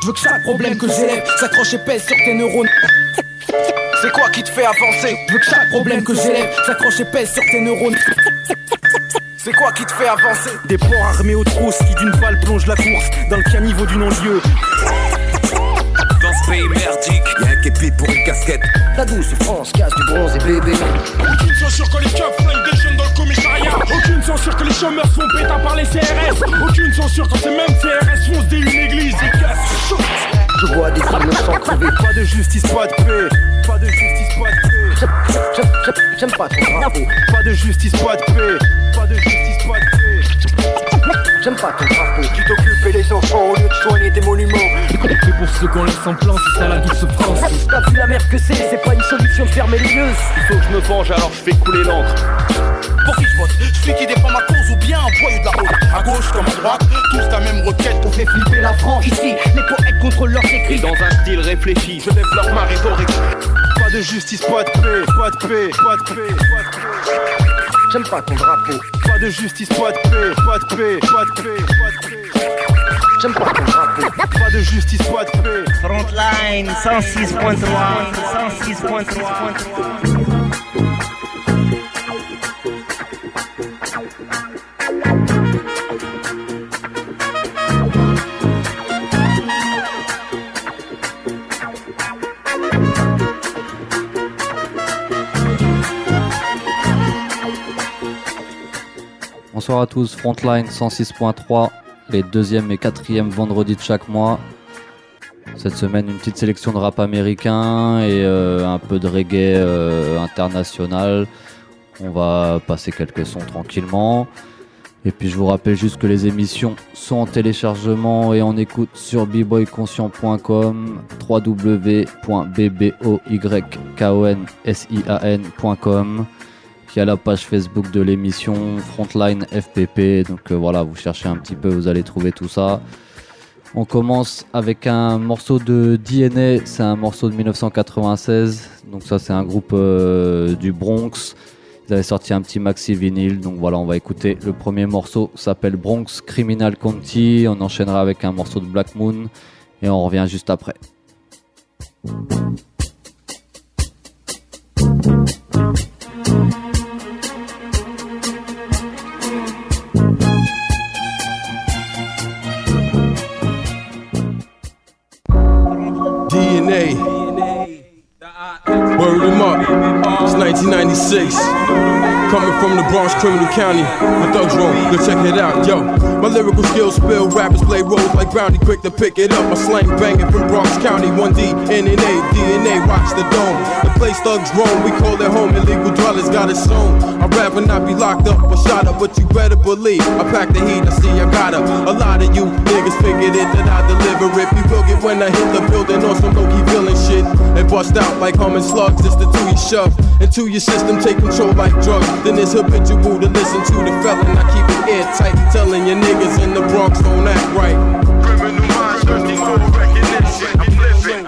Je veux que chaque problème que j'élève s'accroche et pèse sur tes neurones. C'est quoi qui te fait avancer? Je veux que chaque problème que j'élève s'accroche et pèse sur tes neurones. C'est quoi qui te fait avancer? Des porcs armés aux trousses qui d'une balle plongent la course dans le caniveau du non-lieu. Dans ce pays merdique, y'a un képi pour une casquette. La douce France casse du bronze et bébé. Aucune censure quand les keufs flinguent des jeunes dans le commissariat. Aucune censure que les chômeurs se font péter par les CRS. Aucune censure quand ces mêmes CRS foncent dès une église et cassent. Je vois des innocents crever. Pas de justice, pas de paix. Pas de justice, pas de paix. J'aime pas ton drapeau. Pas de justice, pas de paix. Pas de justice, pas de paix. J'aime pas ton drapeau. Tu t'occupes les enfants au lieu de soigner tes monuments. C'est pour ceux qu'on laisse en plan, c'est ça la douce France. T'as vu la merde que c'est pas une solution de fermer les yeux. Il faut que je me venge alors je fais couler l'encre. Pour qui je vote? Celui qui défend ma cause ou bien un voyou de la route? À gauche comme à droite, tous la même requête. On fait flipper la France. Ici, les poètes contrôlent leurs écrits. Et dans un style réfléchi, je développe ma rhétorique. Pas de justice, pas de paix. Pas de paix, pas de paix, pas de paix. J'aime pas ton drapeau. Pas de justice, pas de paix. Pas de paix, pas de paix, pas de paix. J'aime pas ton drapeau. Pas de justice, pas de paix. Frontline 106.3. 106.3. Bonsoir à tous, Frontline 106.3, les 2e et 4e vendredis de chaque mois. Cette semaine, une petite sélection de rap américain et un peu de reggae international. On va passer quelques sons tranquillement. Et puis je vous rappelle juste que les émissions sont en téléchargement et en écoute sur bboyconscient.com, www.bboyconscian.com. Il y a la page Facebook de l'émission Frontline FPP, donc voilà, vous cherchez un petit peu, vous allez trouver tout ça. On commence avec un morceau de DNA, c'est un morceau de 1996, donc ça c'est un groupe du Bronx. Ils avaient sorti un petit maxi vinyle, donc voilà, on va écouter le premier morceau, s'appelle Bronx Criminal County. On enchaînera avec un morceau de Black Moon et on revient juste après. DNA. Word him up. It's 1996. Coming from the Bronx, Criminal County. The Thugs Room. Go check it out, yo. My lyrical skills spill. Rappers play roles like Brownie, quick to pick it up. My slang banging from Bronx County. 1D, NNA, DNA. Watch the dome. The place Thugs roam. We call it home. Illegal dwellers got it sewn. I'd rather not be locked up or shot up, but you better believe I pack the heat. I see I got her. A lot of you niggas figured it that I deliver it. We will get when I hit the building on some low-key villain shit and bust out like humming slugs. It's the two you shove into your system, take control like drugs. Then it's habitual to listen to the felon. I keep it airtight, telling your niggas in the Bronx don't act right. Criminal minds thirsty for recognition. I'm living.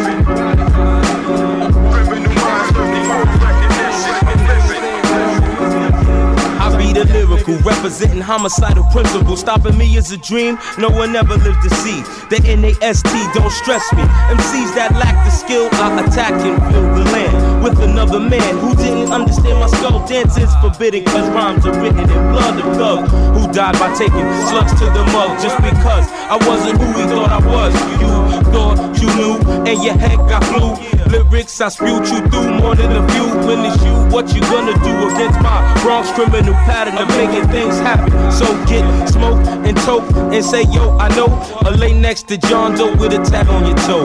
Criminal minds thirsty for recognition. I'm living. I be the lyrical, representing homicidal principles. Stopping me is a dream no one ever lived to see. The NAST don't stress me. MCs that lack the skill, I attack and fill the land with another man who didn't understand my skull. Dance is forbidden cause rhymes are written in blood of thugs who died by taking slugs to the mug just because I wasn't who he thought I was. You thought you knew and your head got flew. Lyrics I spewed you through more than a few. When it's you, what you gonna do against my Bronx criminal pattern of making things happen? So get smoked and toke and say yo I know. Or lay next to John Doe with a tag on your toe.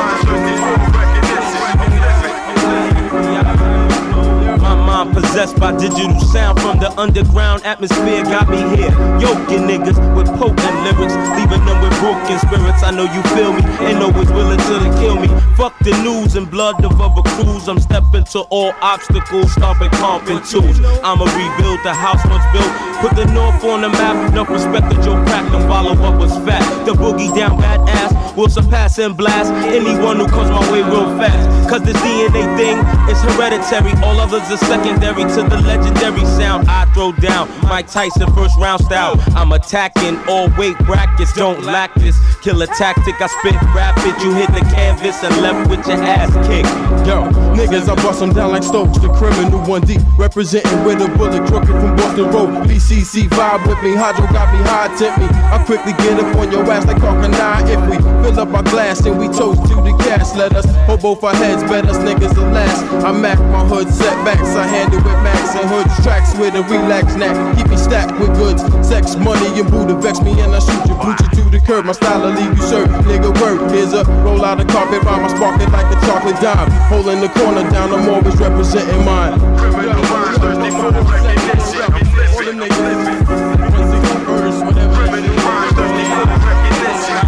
Possessed by digital sound from the underground atmosphere got me here. Yoking niggas with potent lyrics, leaving them with broken spirits. I know you feel me, ain't always willing to kill me. Fuck the news and blood of other crews. I'm stepping to all obstacles, stomping comping tools. I'ma rebuild the house once built. Put the north on the map, enough respect that Joe Crack and follow up was fat. The boogie down badass will surpass and blast anyone who comes my way real fast. Cause this DNA thing is hereditary. All others are secondary to the legendary sound I throw down. Mike Tyson first round style. I'm attacking all weight brackets, don't lack this. Killer tactic, I spit rapid. You hit the canvas and left with your ass kicked. Yo, niggas, I bust them down like Stokes, the criminal 1D. Representing with a bullet crooked from Boston Road. BCC vibe with me, Hydro got me high, tip me. I quickly get up on your ass like Hawk-a-9. If we fill up our glass and we toast to the gas, let us hold both our heads, bet us niggas the last. I mac my hood setbacks, I handle with Max and Hoods tracks with a relax knack. Keep me stacked with goods, sex, money, and Buddha. Vex me and I shoot you, boot you to the curb. My style will leave you served, nigga word. Here's a roll out of carpet rhyme, I spark it like a chocolate dime. Holding the corner down, I'm always representing mine. Criminal minds thirsty for recognition. All the niggas, once they go first, whatever. Criminal minds thirsty for recognition.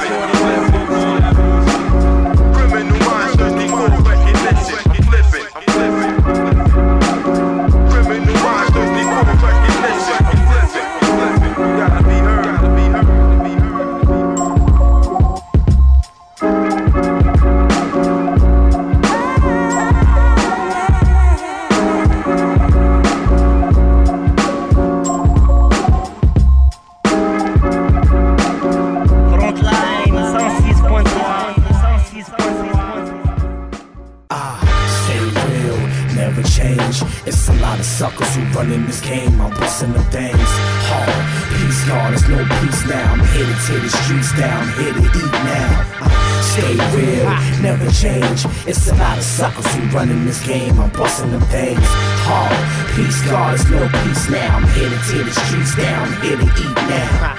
Criminal minds thirsty for recognition. Criminal minds thirsty for recognition. Gotta be heard. It's a lot of suckers who run in this game. I'm busting them things hard. Peace, y'all, there's no peace now. I'm headed to the streets down, here to eat now. Stay real, never change. It's a lot of suckers who run in this game. I'm busting them things hard. Peace, y'all, there's no peace now. I'm headed to the streets down, here to eat now.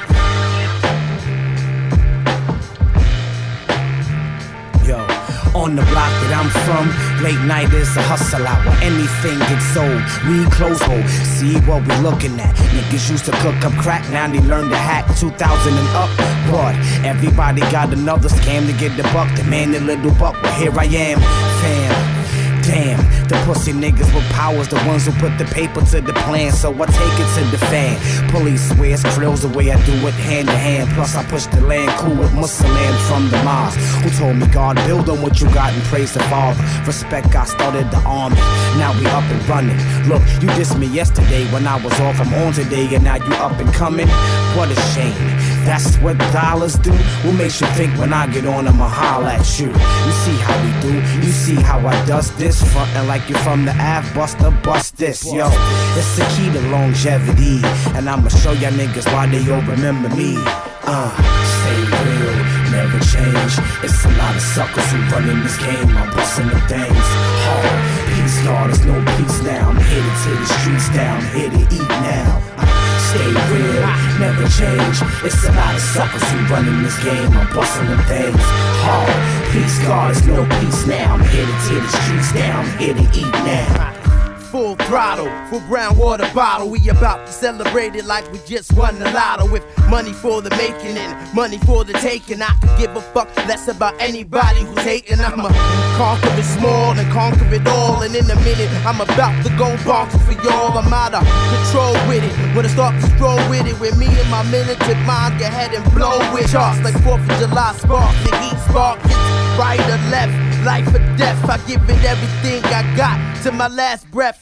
On the block that I'm from, late night is a hustle hour. Anything gets sold, we close hold. See what we looking at. Niggas used to cook up crack, now they learn to hack. 2000 and up, what? Everybody got another scam to get the buck. Demand a little buck, well here I am, fam. Damn, the pussy niggas with powers, the ones who put the paper to the plan, so I take it to the fan. Police swear it's Krill's the way I do it hand to hand. Plus I push the land cool with Muslim from the mosque, who told me God build on what you got and praise the Father. Respect, I started the army, now we up and running. Look, you dissed me yesterday when I was off, I'm on today, and now you up and coming. What a shame, that's what dollars do. What makes you think when I get on I'ma holler at you? You see how we do, you see how I dust this, frontin' like you from the Ave, bust this, yo. It's the key to longevity, and I'ma show y'all niggas why they all remember me. Stay real, never change. It's a lot of suckers who run in this game. I'm busting the things hard. Peace, y'all, there's no peace now. I'm headed to the streets down, here to eat now. Stay real, never change. It's a lot of suckers who run in this game. I'm busting them things hard. Peace, God, there's no peace now. I'm headed to the streets down, here to eat now. Full throttle, full brown water bottle. We about to celebrate it like we just won the lotto. With money for the making and money for the taking. I could give a fuck less about anybody who's hating. I'ma conquer it small and conquer it all. And in a minute, I'm about to go bonkers for y'all. I'm out of control with it. When I start to stroll with it, with me and my militant mind get ahead and blow with charts like 4th of July spark. The heat spark, it's right or left, life or death. I give it everything I got to my last breath.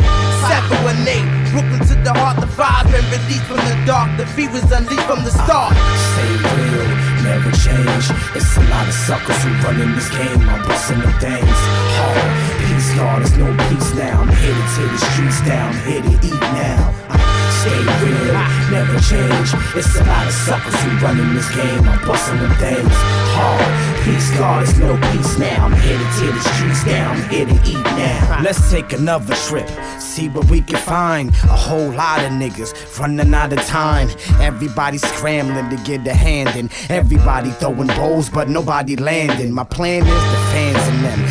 718, Brooklyn to the heart, the fire been released from the dark. The fever's unleashed from the start. Stay real, never change. It's a lot of suckers who run in this game. I'm busting them things hard. Peace, y'all, there's no peace now. I'm headed to the streets down, here to eat now. Stay real, never change. It's a lot of suckers who run in this game. I'm busting them things hard. Peace, God, there's no peace now. I'm headed to the streets down, here to eat now. Let's take another trip, see what we can find. A whole lot of niggas running out of time. Everybody scrambling to get a hand in. Everybody throwing bowls, but nobody landing. My plan is the fans and them got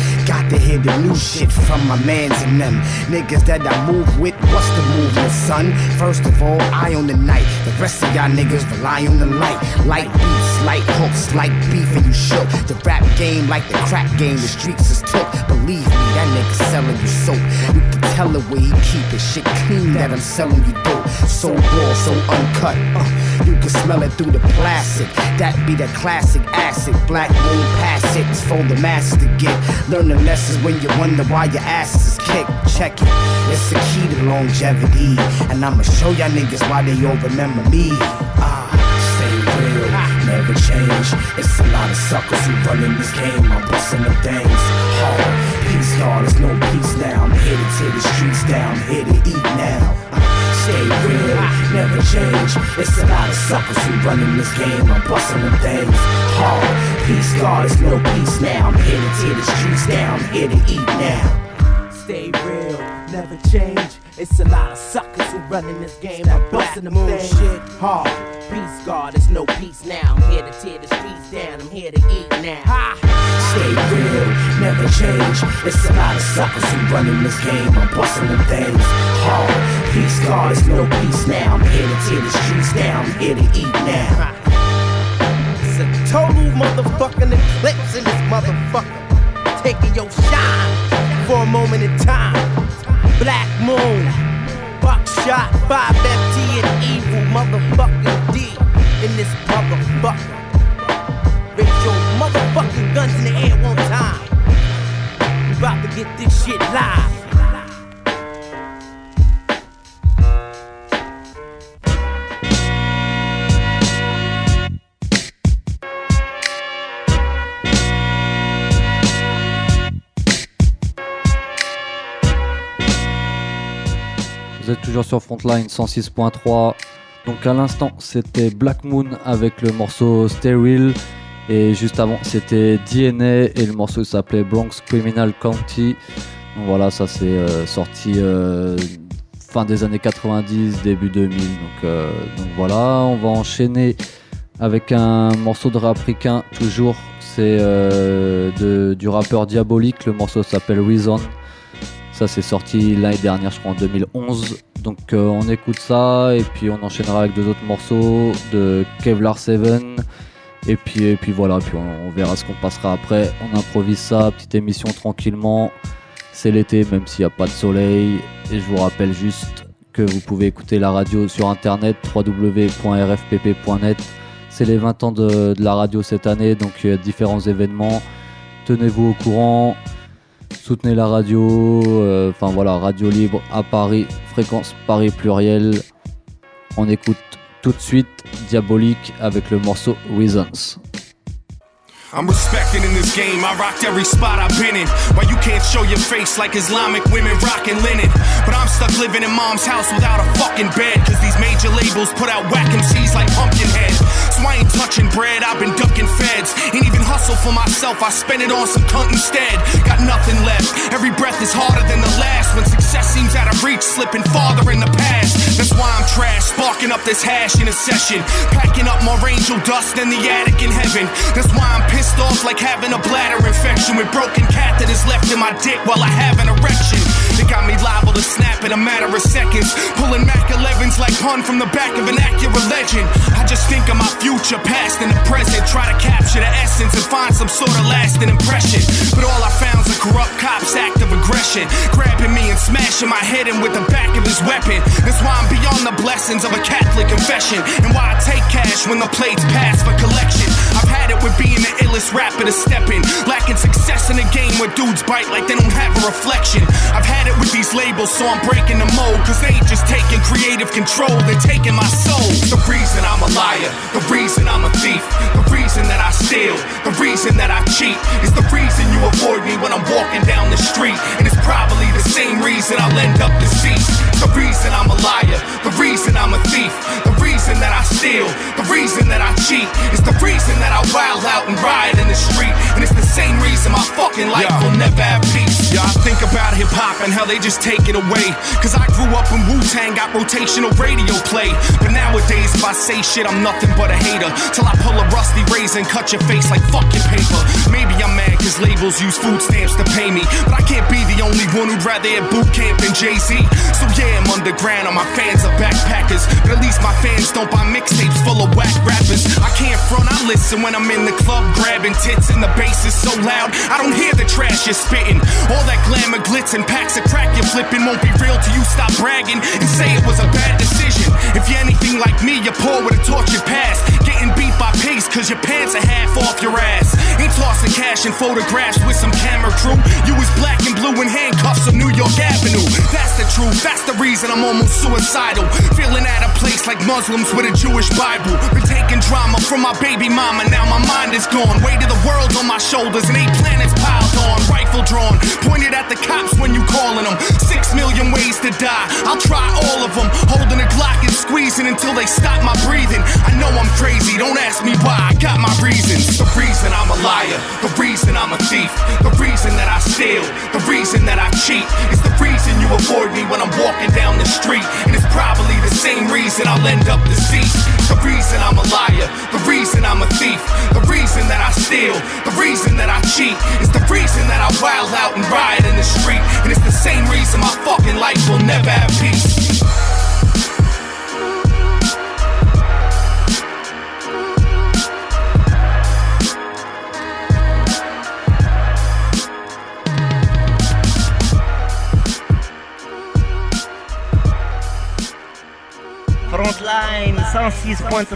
to hear the new shit from my mans and them. Niggas that I move with, what's the movement, son? First of all, I own the night. The rest of y'all niggas rely on the light. Light beats, light hooks, light beef and you shook. The rap game like the crack game, the streets is took. Believe me, that nigga selling you soap. You can tell the way he keep his shit clean that I'm selling you dope. So raw, so uncut. You can smell it through the plastic. That be that classic acid. Black moon pass it. It's for the masses to get. Learn the lessons when you wonder why your asses is kicked. Check it. It's the key to longevity. And I'ma show y'all niggas why they all remember me. Stay real, never change. It's a lot of suckers who running this game. I'm busting them things hard. Peace, y'all, there's no peace now. I'm here to tear the streets down. I'm here to eat now. Stay real, never change. It's a lot of suckers who running this game. I'm busting them things hard. Peace, God, there's no peace now. I'm here to tear the streets down. I'm here to eat now. Stay real, never change. It's a lot of suckers who running this game. I'm busting them things shit hard. Peace, God, there's no peace now. I'm here to tear the streets down. I'm here to eat now. Stay real, never change. It's a lot of suckers who running this game. I'm busting them things hard. Peace, God, there's no peace now. I'm here to tear the streets down. I'm here to eat now. It's a total motherfucking eclipse in this motherfucker. Taking your shine for a moment in time. Black moon, buckshot, 5FT and evil motherfucking D in this motherfucker. Raise your motherfucking guns in the air one time. We about to get this shit live. Vous êtes toujours sur Frontline 106.3. Donc à l'instant c'était Black Moon avec le morceau Sterile. Et juste avant c'était DNA et le morceau s'appelait Bronx Criminal County. Donc voilà, ça c'est sorti fin des années 90, début 2000. Donc voilà, on va enchaîner avec un morceau de rap africain toujours. C'est du rappeur Diabolique, le morceau s'appelle Reason. Ça c'est sorti l'année dernière, je crois en 2011. Donc on écoute ça et puis on enchaînera avec deux autres morceaux de Kevlar 7. Et puis voilà, puis on verra ce qu'on passera après. On improvise ça, petite émission tranquillement. C'est l'été, même s'il n'y a pas de soleil. Et je vous rappelle juste que vous pouvez écouter la radio sur internet, www.rfpp.net. C'est les 20 ans de la radio cette année, donc il y a différents événements. Tenez-vous au courant. Soutenez la radio, enfin voilà, Radio Libre à Paris, fréquence Paris pluriel. On écoute tout de suite Diabolique avec le morceau Reasons. I'm respected in this game, I rocked every spot I've been in. Why you can't show your face like Islamic women rocking linen. But I'm stuck living in mom's house without a fucking bed. Cause these major labels put out whack MCs like Pumpkinhead. So I ain't touching bread, I've been ducking feds. Ain't even hustle for myself, I spend it on some cunt instead. Got nothing left, every breath is harder than the last. When success seems out of reach, slipping farther in the past. That's why I'm trash, sparking up this hash in a session. Packing up more angel dust than the attic in heaven. That's why I'm pissed off like having a bladder infection with broken catheters left in my dick while I have an erection. It got me liable to snap in a matter of seconds, pulling Mac 11s like pun from the back of an accurate legend. I just think of my future, past and the present, try to capture the essence and find some sort of lasting impression. But all I found's a corrupt cop's act of aggression, grabbing me and smashing my head in with the back of his weapon. That's why I'm beyond the blessings of a Catholic confession, and why I take cash when the plates pass for collection. I've had it with being the illest rapper to step in, lacking success in a game where dudes bite like they don't have a reflection. I've had it with these labels, so I'm breaking the mold, cause they ain't just taking creative control, they're taking my soul. The reason I'm a liar, the reason I'm a thief, the reason that I steal, the reason that I cheat, is the reason you avoid me when I'm walking down the street. And it's probably the same reason I'll end up deceased. The reason I'm a liar, the reason I'm a thief, the reason that I steal, the reason that I cheat, is the reason that I wild out and riot in the street. And it's the same reason my fucking life will never have peace. Yeah, I think about hip-hop and how they just take it away, cause I grew up when Wu-Tang got rotational radio play. But nowadays if I say shit I'm nothing but a hater, till I pull a rusty razor and cut your face like fucking paper. Maybe I'm mad cause labels rivals use food stamps to pay me, but I can't be the only one who'd rather hit boot camp than Jay-Z. So yeah, I'm underground and my fans are backpackers, but at least my fans don't buy mixtapes full of whack rappers. I can't front, I listen when I'm in the club grabbing tits and the bass is so loud I don't hear the trash you're spitting. All that glamour, glitz and packs of crack you're flipping won't be real till you stop bragging and say it was a bad decision. If you're anything like me, you're poor with a tortured past, getting beat by pigs cause your pants are half off your ass. Ain't tossing cash and photographs with some camera crew. You was black and blue in handcuffs on New York Avenue. That's the truth, that's the reason I'm almost suicidal. Feeling out of place like Muslims with a Jewish Bible. Been taking drama from my baby mama, now my mind is gone. Weight of the world on my shoulders and 8 planets piled on. Rifle drawn, pointed at the cops when you calling them. 6 million ways to die, I'll try all of them. Holding a Glock and squeezing until they stop my breathing. I know I'm crazy, don't ask me why, I got my reasons. The reason I'm a liar, the reason I'm a thief, the reason that I steal, the reason that I cheat, is the reason you avoid me when I'm walking down the street. And it's probably the same reason I'll end up deceased. The reason I'm a liar, the reason I'm a thief, the reason that I steal, the reason that I cheat, is the reason that I wild out and riot in the street. And it's the same reason my fucking life will never have peace. Frontline 106.3.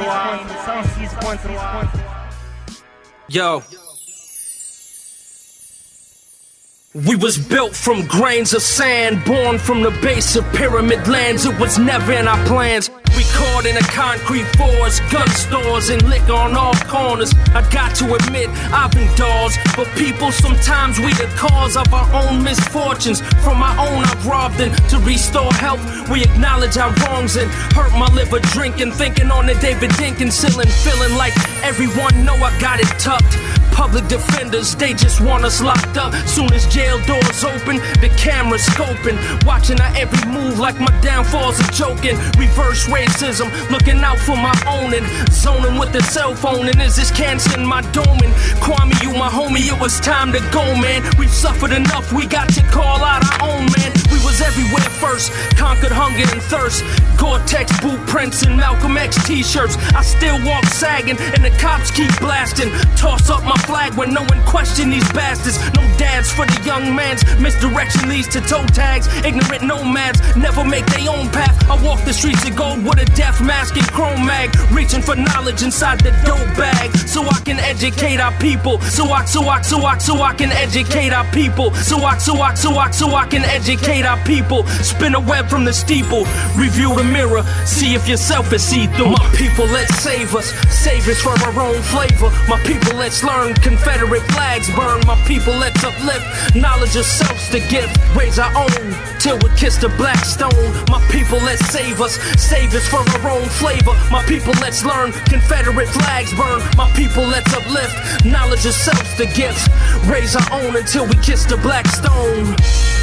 Yo. We was built from grains of sand, born from the base of pyramid lands. It was never in our plans. We caught in a concrete forest, gun stores and liquor on all corners. I got to admit, I've been dogs, but people, sometimes we the cause of our own misfortunes. From our own I've robbed, and to restore health, we acknowledge our wrongs and hurt my liver drinking, thinking on the David Dinkins ceiling, feeling like everyone know I got it tucked. Public defenders, they just want us locked up. Soon as jail doors open, the camera's scoping, watching our every move like my downfalls are joking. Reverse racism, looking out for my own and zoning with the cell phone. And is this cancer in my dome? And Kwame, you my homie, it was time to go, man. We've suffered enough, we got to call out our own, man. We was everywhere first, conquered hunger and thirst. Gore-Tex boot prints and Malcolm X t-shirts. I still walk sagging and the cops keep blasting. Toss up my flag when no one question these bastards. No dads for the young man's misdirection leads to toe tags. Ignorant nomads never make their own path. I walk the streets of gold with a death mask and chrome mag, reaching for knowledge inside the dope bag, so I can educate our people. So I can educate our people. So I can educate our people. Spin a web from the steeple, review the mirror, see if yourself is see-through. My people, let's save us for our own flavor. My people, let's learn. Confederate flags burn. My people, let's uplift. Knowledge of self's the gift. Raise our own till we kiss the black stone. My people, let's save us for our own flavor. My people, let's learn. Confederate flags burn. My people, let's uplift. Knowledge of self's the gift. Raise our own until we kiss the black stone.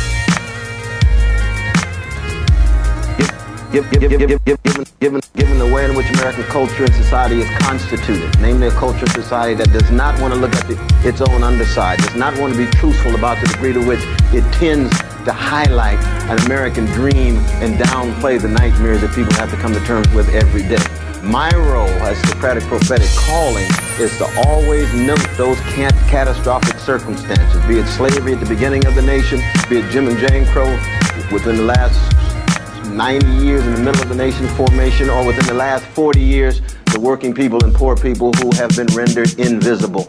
Given the way in which American culture and society is constituted, namely a culture and society that does not want to look at its own underside, does not want to be truthful about the degree to which it tends to highlight an American dream and downplay the nightmares that people have to come to terms with every day. My role as Socratic prophetic calling is to always note those catastrophic circumstances, be it slavery at the beginning of the nation, be it Jim and Jane Crow within the last 90 years in the middle of the nation's formation, or within the last 40 years, the working people and poor people who have been rendered invisible.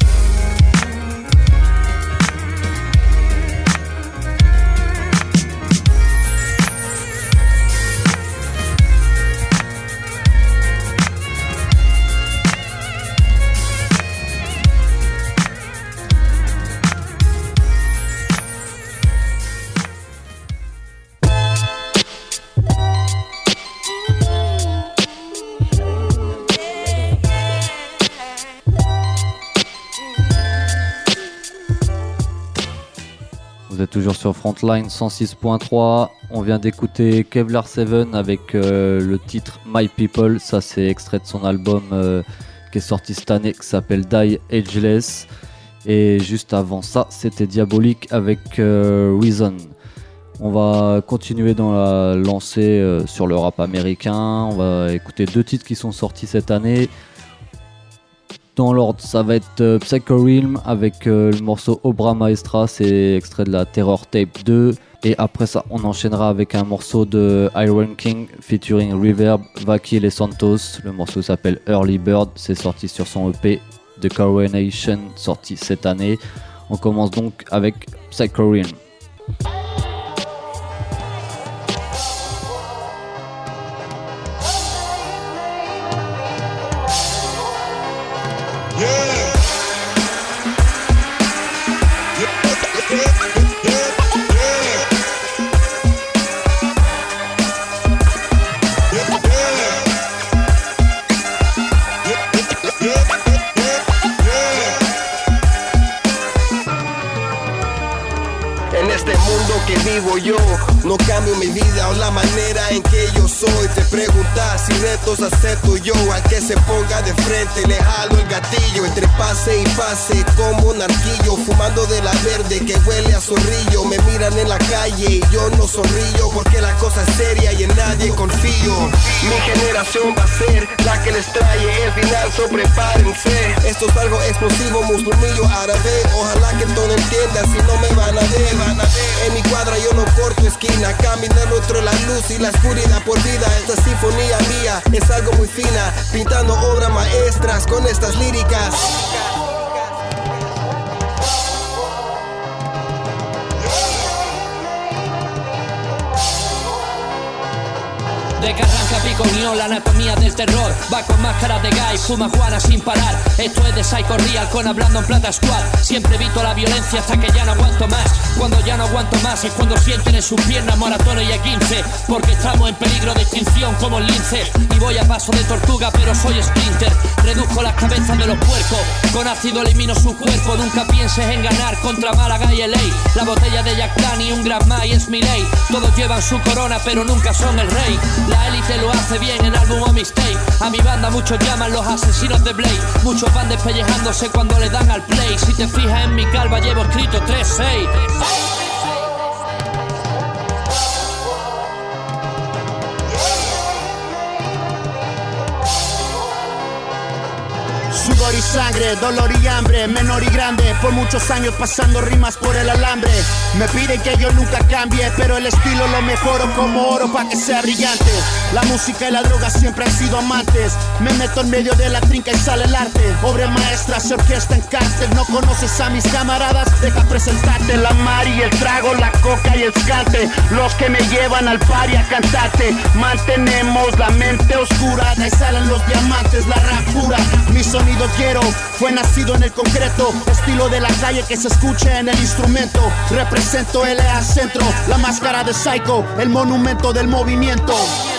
Vous êtes toujours sur Frontline 106.3. On vient d'écouter Kevlar 7 avec le titre My People. Ça, c'est extrait de son album qui est sorti cette année, qui s'appelle Die Ageless. Et juste avant ça, c'était Diabolique avec Reason. On va continuer dans la lancée sur le rap américain. On va écouter 2 titres qui sont sortis cette année. Dans l'ordre, ça va être Psycho Realm avec le morceau Obra Maestra, c'est extrait de la Terror Tape 2. Et après ça, on enchaînera avec un morceau de Iron King featuring Reverb, Vakil et Santos. Le morceau s'appelle Early Bird, c'est sorti sur son EP The Coronation, sorti cette année. On commence donc avec Psycho Realm. Vivo yo, no cambio mi vida o la manera en que yo soy. Te preguntas si retos acepto yo, al que se ponga de frente le jalo el gatillo. Entre pase y pase como un arquillo, fumando de la verde que huele a zorrillo. Me miran en la calle y yo no sonrío, porque la cosa es seria y en nadie confío. Mi generación va a ser la que les trae el final, so prepárense. Esto es algo explosivo, musulmillo árabe. Ojalá que todo entienda, si no me van a ver. En mi cuadra yo no corto esquina, caminando entre la luz y la oscuridad por vida. Esta sinfonía mía es algo muy fina, pintando obras maestras con estas líricas. De que arranca pico guión, la anatomía del terror. Va con máscaras de guy, fuma Juana sin parar. Esto es de Psycho Real con hablando en plata squad. Siempre evito la violencia hasta que ya no aguanto más. Cuando ya no aguanto más es cuando sienten en sus piernas moratones y E15. Porque estamos en peligro de extinción como el lince. Y voy a paso de tortuga pero soy splinter. Reduzco las cabezas de los puercos, con ácido elimino su cuerpo. Nunca pienses en ganar contra Málaga y LA. La botella de Jack Dani, un Gran Mai es mi ley. Todos llevan su corona pero nunca son el rey. La élite lo hace bien en álbum o mixtape. A mi banda muchos llaman los asesinos de Blade. Muchos van despellejándose cuando le dan al play. Si te fijas en mi calva llevo escrito 3-6. Sudor y sangre, dolor y hambre, menor y grande, por muchos años pasando rimas por el alambre. Me piden que yo nunca cambie, pero el estilo lo mejoro como oro pa' que sea brillante. La música y la droga siempre han sido amantes. Me meto en medio de la trinca y sale el arte. Obra maestra se orquesta en cárcel. No conoces a mis camaradas, deja presentarte. La mari, el trago, la coca y el scante, los que me llevan al party a cantarte. Mantenemos la mente oscura, de ahí salen los diamantes, la rap pura. Mi sonido quiero, fue nacido en el concreto. Estilo de la calle que se escucha en el instrumento. Represento LA Centro, la máscara de Psycho, el monumento del movimiento.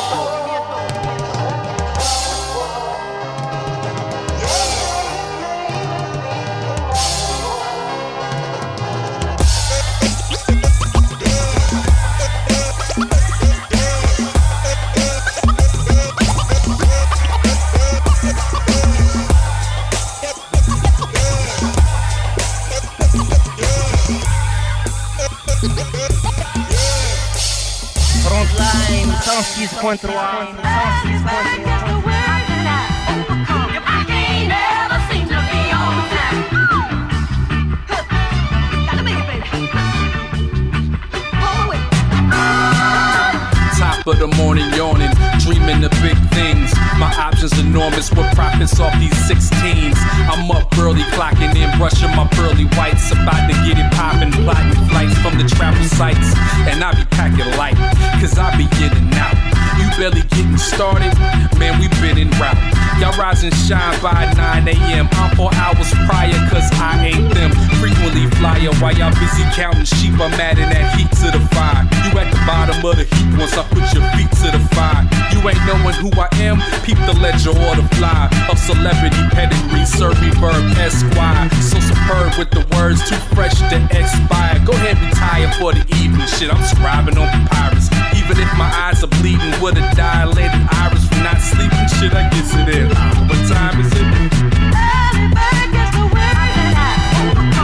Frontline 106.3. Of the morning yawning, dreaming of big things. My options enormous with profits off these 16s. I'm up early, clocking in, brushing my pearly whites. About to get it poppin', plotting flights from the travel sites. And I be packing light, cause I be in and out. You barely getting started, man, we been en route. Y'all rise and shine by 9 a.m. I'm 4 hours prior, cause I ain't them. Frequently flyer while y'all busy counting sheep. I'm adding that heat to the fire. You at the bottom of the heap once I put your feet to the fire. You ain't knowing who I am, peep the ledger or the fly of celebrity pedigree, Serby Verb Esquire. So superb with the words, too fresh to expire. Go ahead, retire for the evening, shit, I'm scribing on papyrus. Even if my eyes are bleeding with a dilated iris from not sleeping, shit, I guess it is. What time is it? Early bird gets the worm and I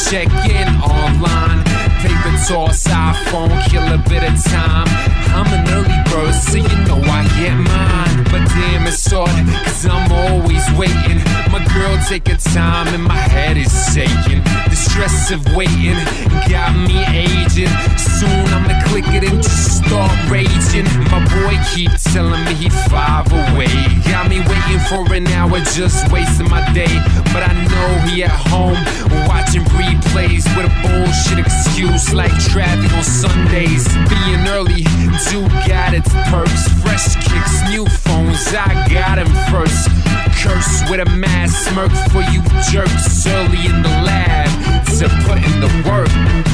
check in online. Paper toss, iPhone, kill a bit of time. I'm an early bird, so you know I get mine. But damn, it's hard, cause I'm always waiting. My girl take her time and my head is shaking. The stress of waiting got me aging. Soon I'ma click it and just start raging. My boy keeps telling me he 5 away. Got me waiting for an hour, just wasting my day. But I know he at home watching replays with a bullshit excuse like traffic on Sundays. Being early do got its perks. Fresh kicks, new phones, I got him first. Curse with a mad smirk for you jerks early in the lab to put in the work.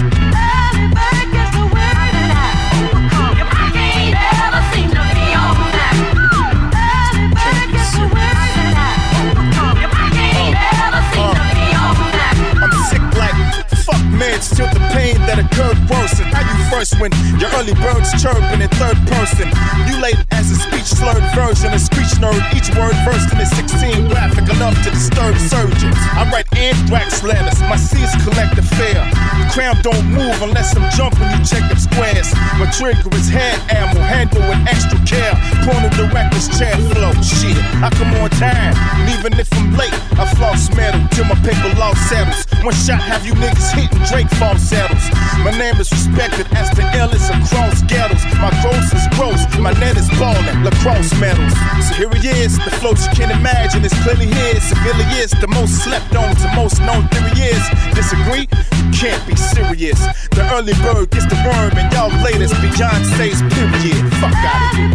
Meds till the pain that occurred worsen. How you first when your early birds chirping in third person? You late as a speech slurred version, a screech nerd. Each word versed in a 16 graphic enough to disturb surgeons. I write anthrax letters, my C's collect the fare. The crown don't move unless I'm jumping, you check them squares. My trigger is hand ammo, handle with extra care. Prone to direct this chair flow. Shit, I come on time, and even if I'm late, I floss metal till my paper law settles. One shot have you niggas hitting Drake falsettos. My name is respected as the illest across ghettos. My gross is gross, my net is ballin', lacrosse medals. So here he is, the floats you can't imagine is clearly his. Severely is the most slept on to most known theory is. Disagree? You can't be serious. The early bird gets the worm and y'all latest Beyonce's period. Fuck out of here.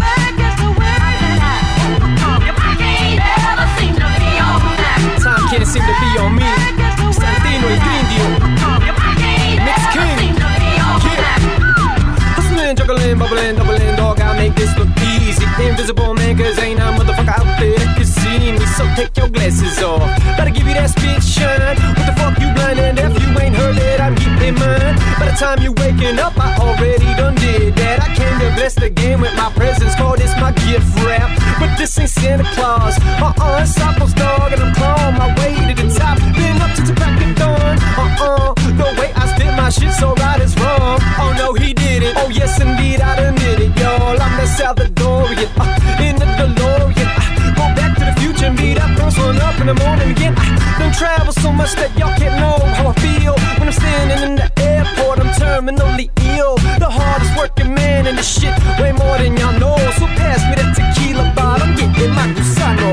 Time can't seem to be on me. Santino and Grindio, Mix King, yeah. Hustling, juggling, bubbling, doubling, dog, I'll make this look easy. Invisible man, cause ain't a motherfucker out there that can see me. So take your glasses off, better give you that spit shine. What the fuck you blind and deaf, you ain't heard that I'm keeping mine. By the time you waking up, I already done did that. I came to bless the game with my presence, call this my gift rap. But this ain't Santa Claus, it's Apple's dog, and I'm clawing my way to the top. Been up to the crack of dawn, the way I spit my shit so right is wrong. Oh no, he did it, oh yes indeed I done did it, y'all. I'm the Salvadorian, in the DeLorean. Go back to the future and be that first one up in the morning again. Done travel so much that y'all can't know how I feel. When I'm standing in the airport, I'm terminally ill. The hardest working man in this shit, way more than y'all know. So pass me that tequila bottle, I'm getting my gusano.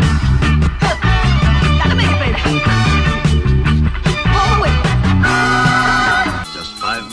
Just 5.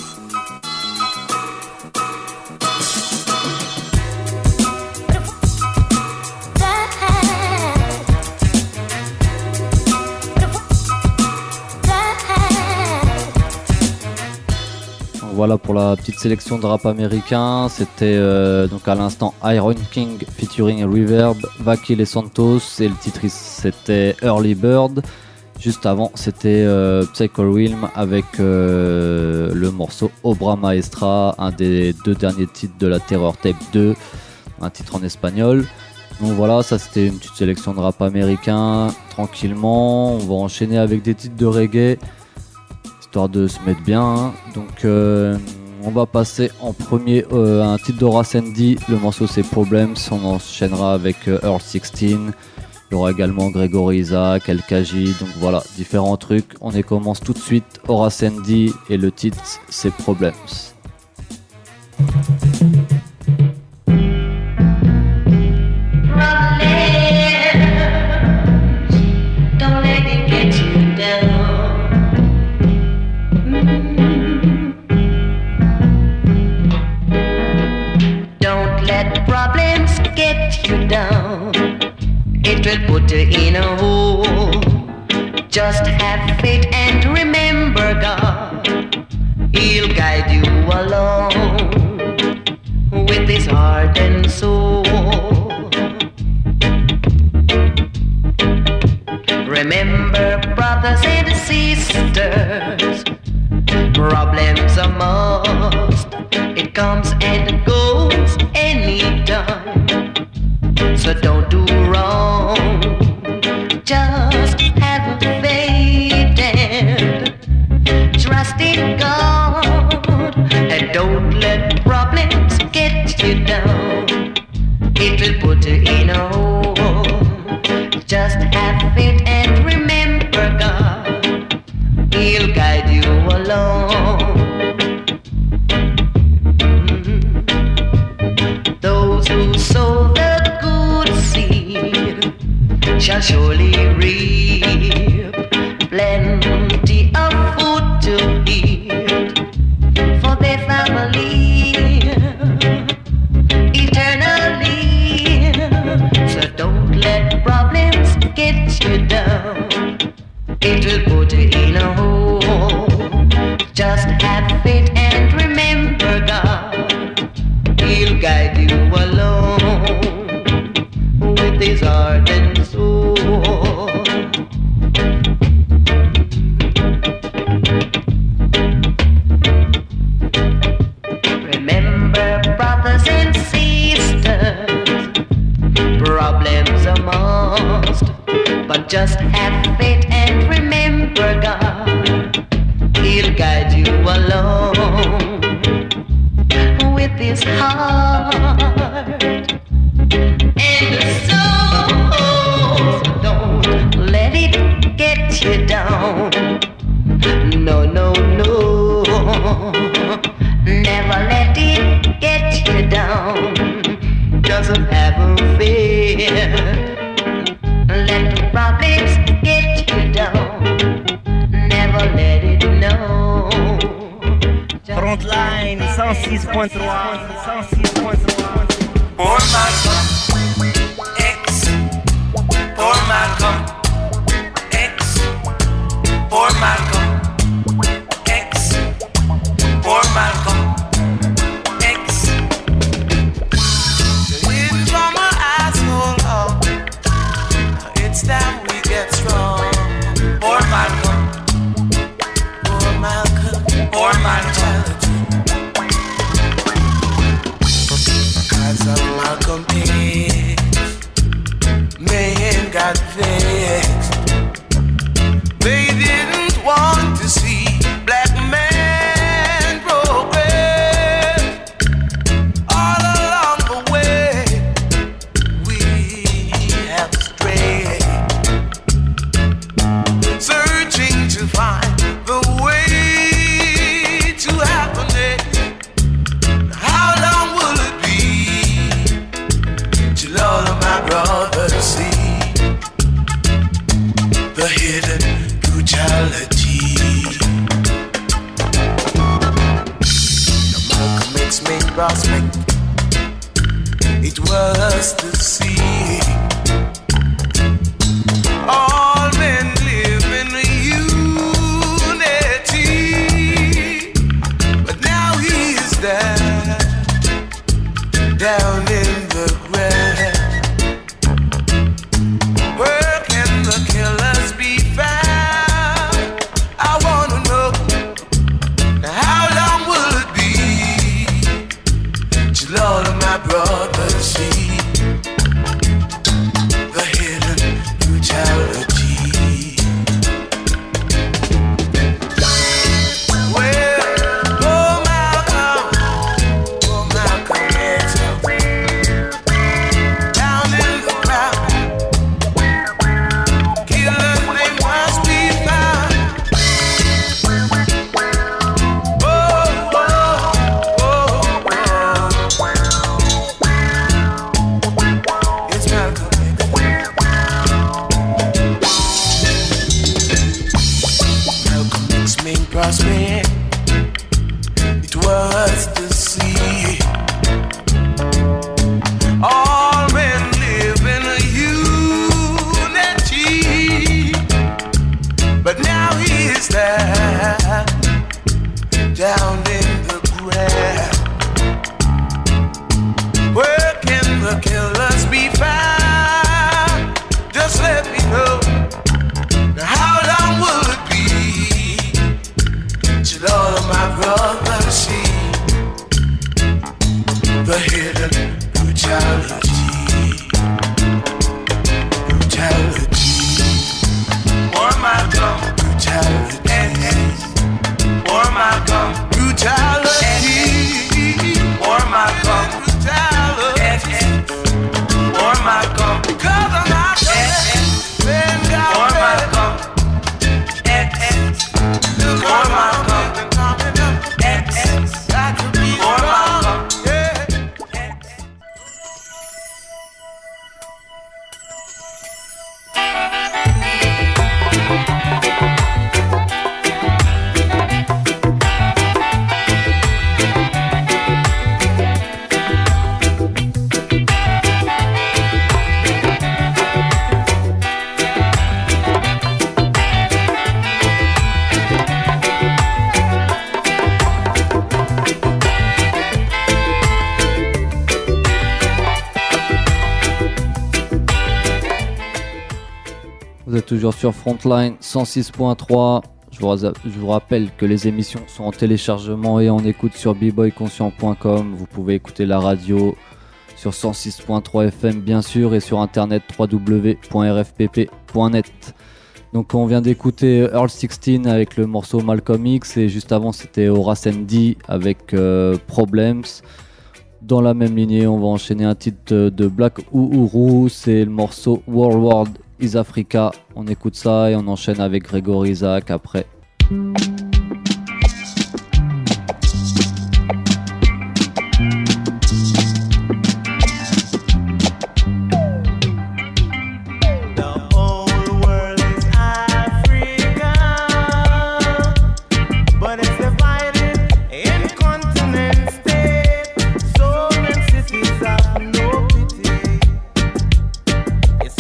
Voilà pour la petite sélection de rap américain. C'était donc à l'instant Iron King featuring Reverb, Vakil et Santos, et le titre c'était Early Bird. Juste avant c'était Psycho Realm avec le morceau Obra Maestra, un des 2 derniers titres de la Terror Tape 2, un titre en espagnol. Donc voilà, ça c'était une petite sélection de rap américain. Tranquillement, on va enchaîner avec des titres de reggae, histoire de se mettre bien, hein. Donc on va passer en premier à un titre d'Horace Andy. Le morceau c'est Problems. On enchaînera avec Earl 16. Il y aura également Gregory Isaac, El Kaji. Donc voilà, différents trucs. On y commence tout de suite. Horace Andy et le titre c'est Problems. Don't let it get you down. Don't let problems get you down. It will put you in a hole. Just have faith and remember God. He'll guide you along with his heart and soul. Remember, brothers and sisters, problems are must. It comes and goes anytime. So don't do wrong. Just have faith and shall surely reap plenty of food to eat for their family eternally. So don't let problems get you down. It will put you in a hole. Just have faith and remember God. He'll guide you along with his heart and soul. Remember, brothers and sisters, problems are must, but just have faith and remember God. He'll guide you along with his heart and soul. So don't let it get you down. No, no, no. Never let it get you down. Just have a fear. Let the problems get you down. Never let it know. Frontline 106.3 Poor Malcolm X. Poor Malcolm X. Poor Malcolm X. Poor Malcolm X. Hidden from our asshole, oh, it's time we get strong. Poor Malcolm. Poor Malcolm. Poor Malcolm. Cause of Malcolm X, man got vexed. They didn't want to see black man progress. All along the way, we have strayed, searching to find the way to happiness. How long will it be till all of my brothers see the hidden brutality? Now Malcolm X made prospect, it was to see all men live in unity, but now he is down in the ground. Where can the killers be found? I wanna know. Now how long will it be till all of my brothers see the hidden brutality? It was to see all men live in unity, but now he is there down in the ground. Where can the killers be found? Just let me know. Now how long will it be till all of my brothers see the hidden brutality? Brutality. Poor Malcolm. Brutality. Poor Malcolm. Brutality. Poor Malcolm. Brutality. Poor Malcolm. Because of Malcolm. Poor Malcolm. Poor Malcolm. êtes toujours sur Frontline 106.3. Je vous rappelle que les émissions sont en téléchargement et en écoute sur bboyconscient.com. Vous pouvez écouter la radio sur 106.3 FM bien sûr et sur internet www.rfpp.net. Donc on vient d'écouter Earl 16 avec le morceau Malcolm X et juste avant c'était Horace ND avec Problems. Dans la même lignée, on va enchaîner un titre de Black Uhuru, c'est le morceau World is Africa. On écoute ça et on enchaîne avec Gregory Isaac après.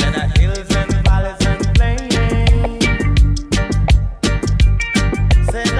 Said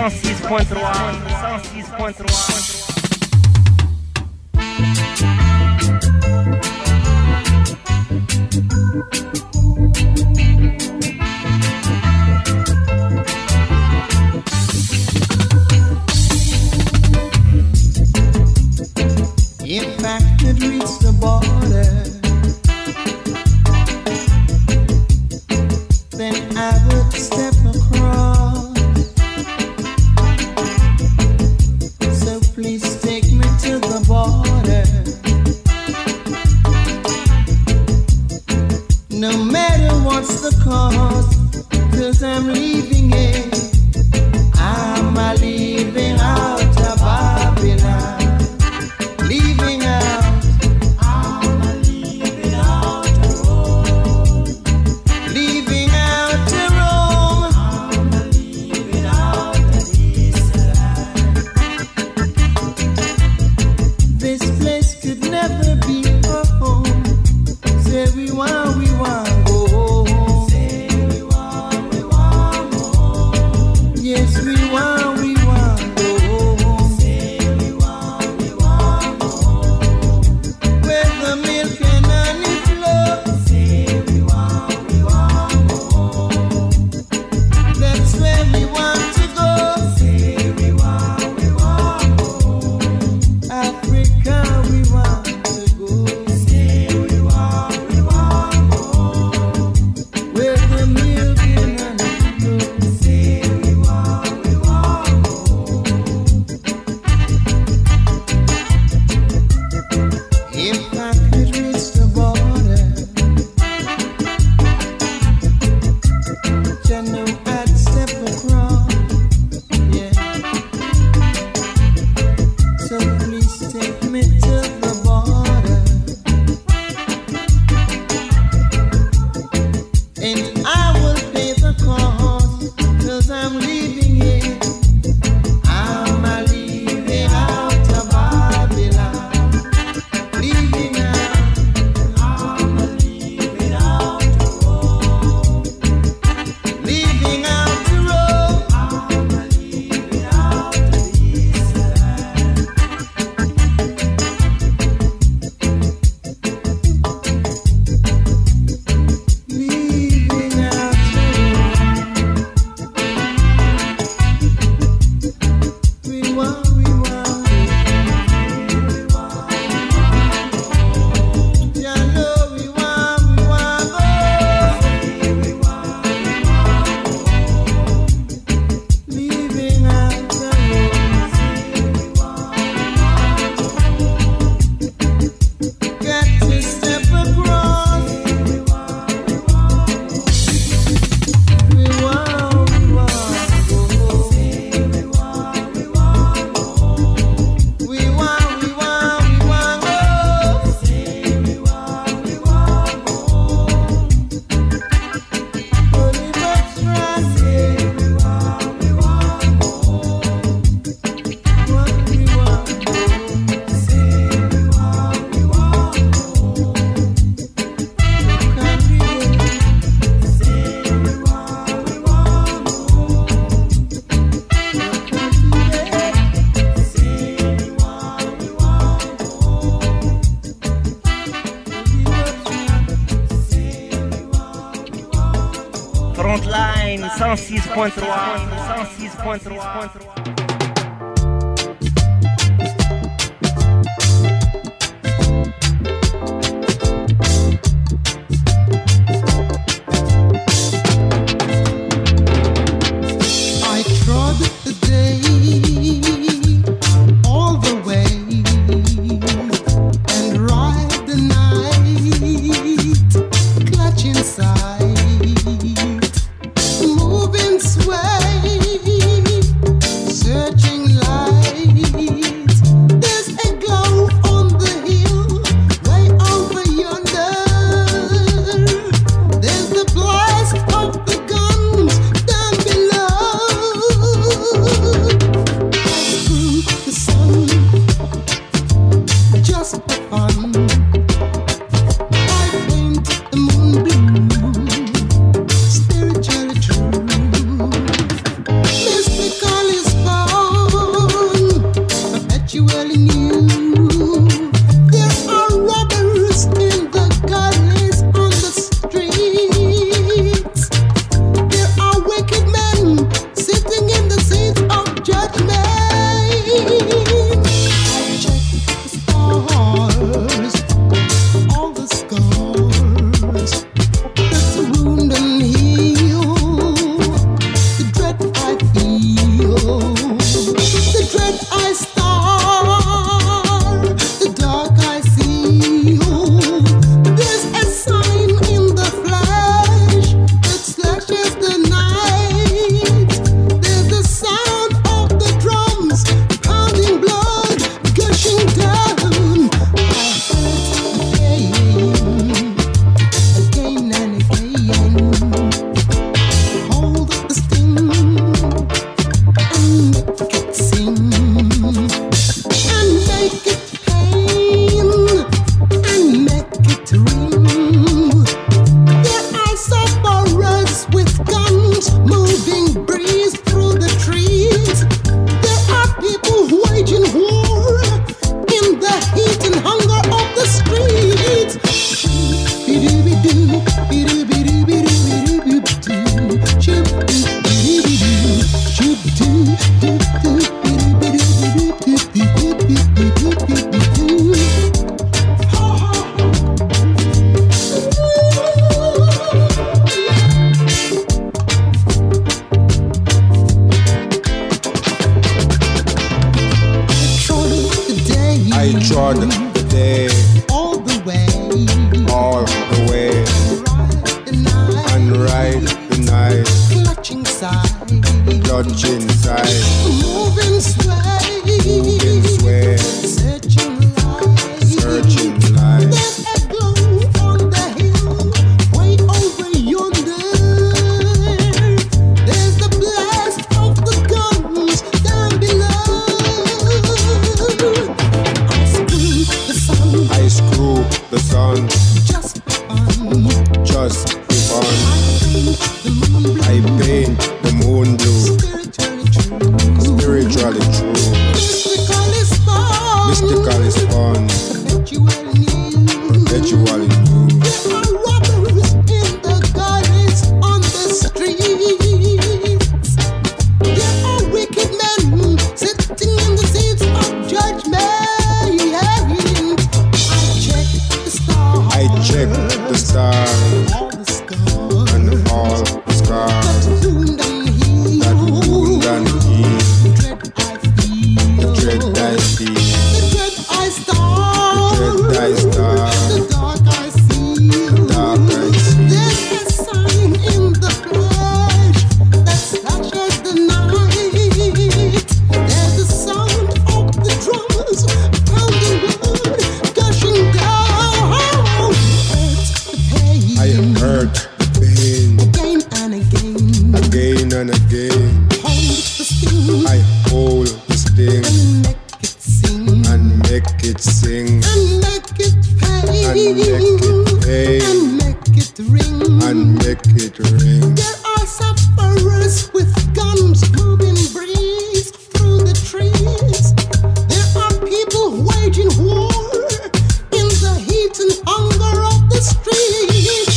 If I could reach the border, then I would step across. So please take me to the border. No matter what's the cost, 'cause I'm leaving it. I'm leaving out of Babylon. Leaving out, I'm leaving out of Rome. Leaving out of Rome, I'm leaving out of Israel. This place could never be home. Say we want go home. Say we want go home. Yes, we want go home. Frontline 106.3. 106.3. Moving sway, Lord, the day, all the way, and ride the night, clutching side, moving sway, searching light. There's a glow on the hill, way over yonder. There's the blast of the guns down below. I screw the sun, just for fun. I paint the moon blue, spiritually true. Mystical is fun, perpetually new. There are robbers in the gardens on the streets. There are wicked men sitting in the seats of judgment. I check the stars, and all the scars that wound and heal. The dread I feel, the dread I star, the dark I see. There's a sign in the flesh that slashes the night. There's the sound of the drums pounding blood, gushing down. I hurt the pain again and again. I hold the sting and make it sing and make it pay and make it ring. There are sufferers with guns moving breeze through the trees. There are people waging war in the heat and hunger of the streets.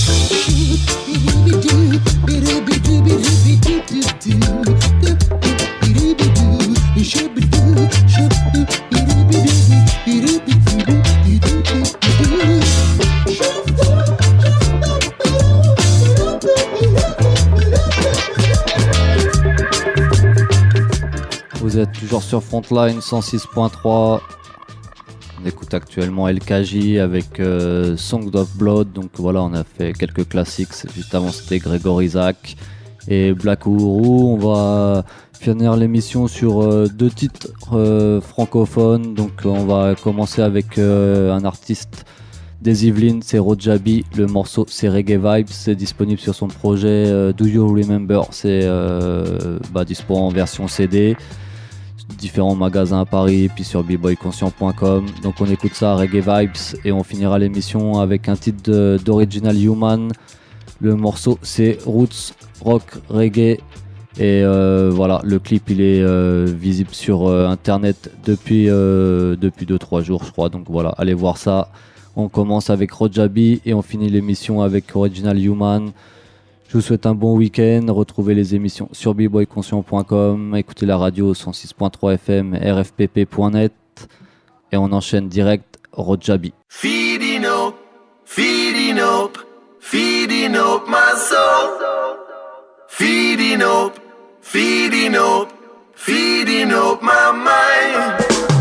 Vous êtes toujours sur Frontline 106.3. On écoute actuellement LKJ avec Song of Blood. Donc voilà, on a fait quelques classiques. Juste avant, c'était Grégory Isaac et Black Uhuru. On va finir l'émission sur deux titres francophones. Donc on va commencer avec un artiste des Yvelines, c'est Rojabi. Le morceau, c'est Reggae Vibes. C'est disponible sur son projet Do You Remember. C'est dispo en version CD. Différents magasins à Paris, puis sur bboyconscient.com. Donc on écoute ça, Reggae Vibes, et on finira l'émission avec un titre d'Original Human. Le morceau, c'est Roots Rock Reggae. Et voilà, le clip il est visible sur internet depuis 2-3 jours, je crois. Donc voilà, allez voir ça. On commence avec Rojabi et on finit l'émission avec Original Human. Je vous souhaite un bon week-end. Retrouvez les émissions sur bboyconscient.com. Écoutez la radio 106.3 FM, rfpp.net. Et on enchaîne direct Rojabi. Feeding up, feeding up, feeding up my soul. Feeding up, feeding up, feeding up my mind.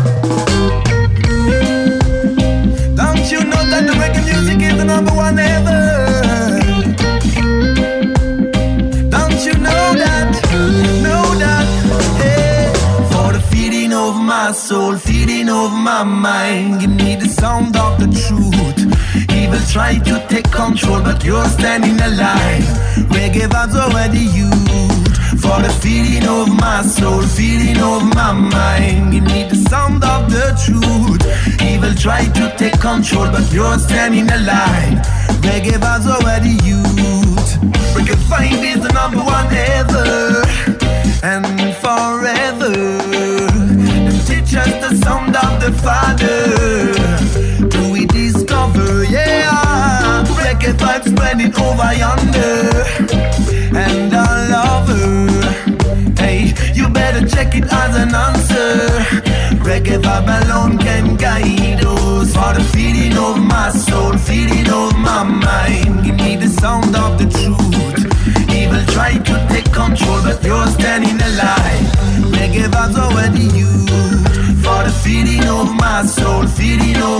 Don't you know that the reggae music is the number one ever? Don't you know that, hey. For the feeding of my soul, feeding of my mind, give me the sound of the truth. Evil try to take control, but you're standing alive. Reggae vibes already used. For the feeding of my soul, feeding of my mind, give me the sound of the truth. Evil try to take control, but you're standing alive. Reggae vibes already used. Reggae vibe is the number one ever and forever. Them teach us the sound of the Father. Do we discover, yeah, reggae vibe spreading over yonder. And I love her. Hey, you better check it as an answer. Reggae vibe alone can guide us. For the feeding of my soul, feeding of my mind, give me the sound of the truth. Evil try to take control, but you're standing alive. Reggae vibes already used. For the feeding of my soul, feeding of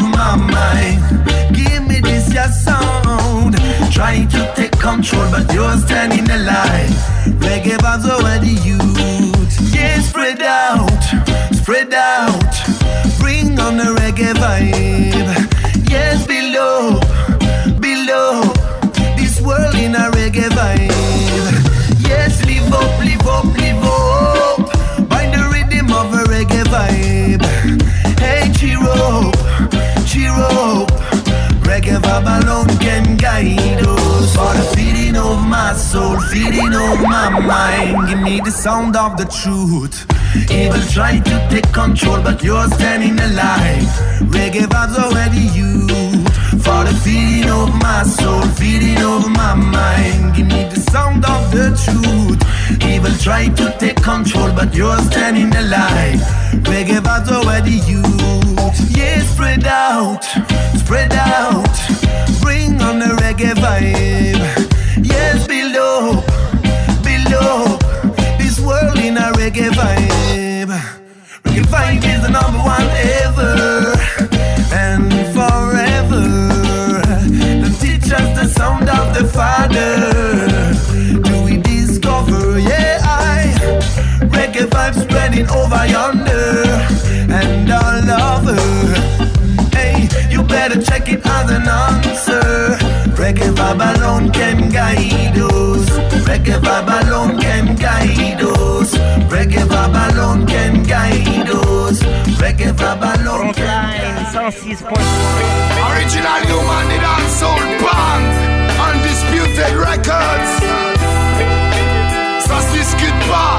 control, but you're standing alive. Reggae vibes over the youth. Yeah, spread out, spread out. Bring on the reggae vibe. Yes, below, below. This world in a reggae vibe. Yes, live up, live up, live up. By the rhythm of a reggae vibe. Hey, cheer up, cheer up. Reggae vibe alone can guide us. For the feeding of my soul, feeding of my mind. Give me the sound of the truth. Evil try to take control, but you're standing alive. Reggae vibes already you. For the feeding of my soul, feeding of my mind. Give me the sound of the truth. Evil try to take control, but you're standing alive. Reggae vibes already you. Yeah, spread out, spread out. Bring on the reggae vibe. Yes, below, below. This world in a reggae vibe. Reggae vibe is the number one ever and forever. They teach us the sound of the Father. Do we discover? Yeah, reggae vibe spreading over yonder and all over. Hey, you better check it as an answer. Reggae vibe alone can guide us. Reggae vibe alone can guide us. Reggae vibe alone can guide us. Reggae vibe alone can guide us. Original human in our soul band. Undisputed records. Ça se discute pas.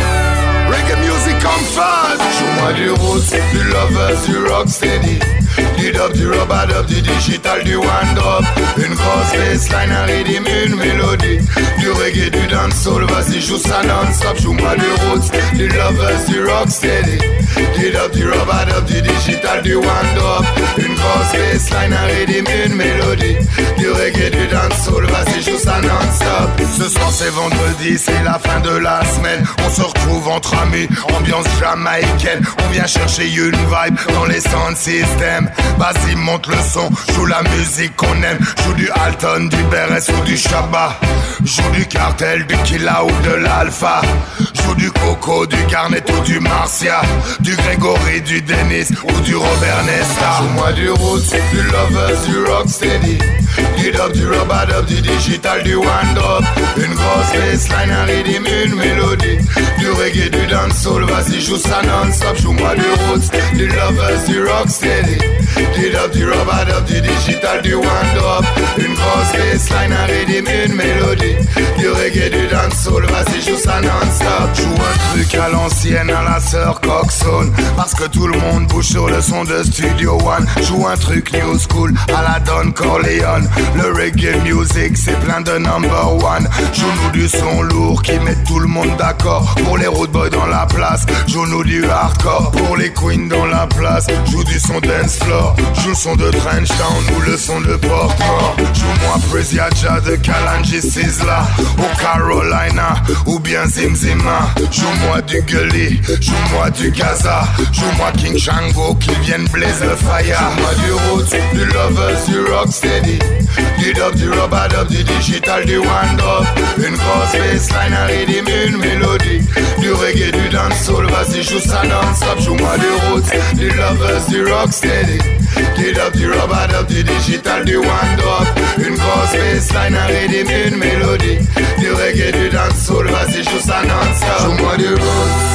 Reggae music come first. Show-moi du roots, du lovers, du rocksteady. Du dub, du rubber dub, du digital, du one drop. Une grosse bassline, un rythme, une mélodie. Du reggae, du dancehall, vas-y joue ça non-stop. Joue-moi du roots, du lovers, du rocksteady. Du dub, du rubber dub, du digital, du one drop. Une grosse bassline, un rythme, une mélodie. Du reggae, du dancehall, vas-y joue ça non-stop. Ce soir c'est vendredi, c'est la fin de la semaine. On se retrouve entre amis, ambiance jamaïcaine. On vient chercher une vibe dans les sound systems. Vas-y monte le son, joue la musique qu'on aime. Joue du Alton, du BRS ou du Shabba. Joue du Cartel, du Killa ou de l'Alpha. Joue du Coco, du Garnet ou du Marcia. Du Grégory, du Dennis ou du Robert Nesta. Joue-moi du Roots, du Lovers, du Rocksteady. Du dub, du rubber dub, du digital, du one drop. Une grosse bassline, un rythme, une mélodie. Du reggae, du dancehall, vas-y joue ça non-stop. Joue-moi du Roots, du Lovers, du Rocksteady. Du dub, du rubber dub, du digital, du one drop. Une grosse bassline, un rythme, une mélodie. Du reggae, du dancehall, vas-y joue ça non-stop. Joue un truc à l'ancienne, à la sœur Coxone. Parce que tout le monde bouge sur le son de Studio One. Joue un truc new school, à la Don Corleone. Le reggae music, c'est plein de number one. Joue-nous du son lourd qui met tout le monde d'accord. Pour les road boys dans la place, joue-nous du hardcore. Pour les queens dans la place, joue du son dance floor. Joue le son de Trench Town ou le son de Portmore. Joue-moi Presiaja de Kalanji Sizzla ou Carolina ou bien Zimzima. Joue-moi du Gully, joue-moi du Gaza. Joue-moi King Shango qui vienne blaze le fire. Joue-moi du Roots, du Lovers, du Rocksteady. Du dub, du rubber dub, du digital, du one drop. Une grosse bassline, un rythme, une mélodie. Du reggae, du dancehall, vas-y joue ça non-stop. Joue-moi du Roots, du Lovers, du Rocksteady. Du dub, du rubber dub, du digital, du one drop. Une grosse bassline, un rythme, une mélodie. Du reggae, du dancehall, vas-y joue ça non-stop. Joue-moi du Roots,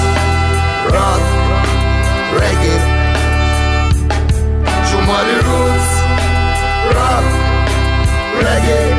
rock, reggae. Joue-moi du Roots, rock, reggae.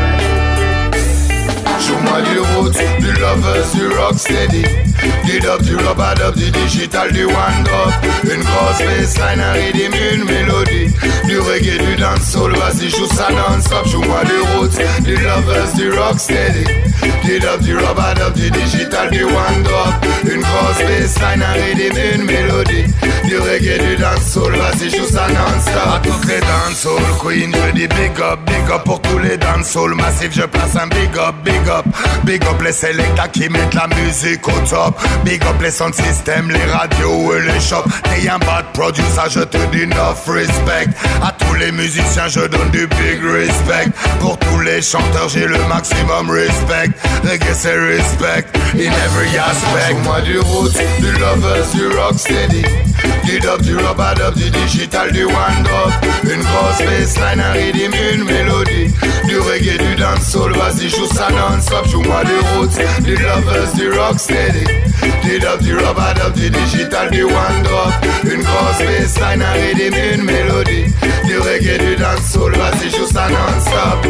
Joue-moi du Roots, du Lovers, du Rocksteady. Du dub, du rubber dub, du digital, du one drop. Une grosse bassline, un rythme, une mélodie. Du reggae, du dancehall, vas-y joue ça non-stop. Joue-moi du Roots, du Lovers, du Rocksteady. Du dub, du rubber dub, du digital, du one drop. Une grosse bassline, un rythme, une mélodie. Du reggae, du dancehall, vas-y joue ça non-stop. À toutes les dancehall queens, je dis big up pour tous les dancehall massifs, je place un big up. Big up les selecta qui mettent la musique au top. Big up les sound systems, les radios et les shops. T'es un bad producer, je te dis enough respect. À tous les musiciens, je donne du big respect. Pour tous les chanteurs, j'ai le maximum respect. Reggae c'est respect, in every aspect. Moi du roots, du lovers, du rocksteady. Du dub, du rub-a-dub, du digital, du one-drop. Une grosse bassline, un rythme, une mélodie. Du reggae, du dancehall, vas-y joue ça non-stop. Joue-moi du roots, du lovers, du rocksteady. Du dub, du rub-a-dub, du digital, du one-drop. Une grosse bassline, un rythme, une mélodie. Du reggae, du dancehall, vas-y joue ça non-stop.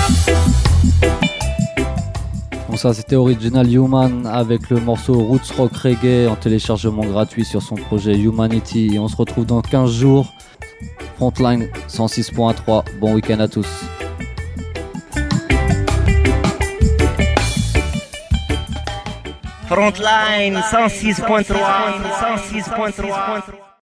Bon, ça c'était Original Human avec le morceau Roots Rock Reggae en téléchargement gratuit sur son projet Humanity. Et on se retrouve dans 15 jours. Frontline 106.3. Bon week-end à tous. Frontline 106.3.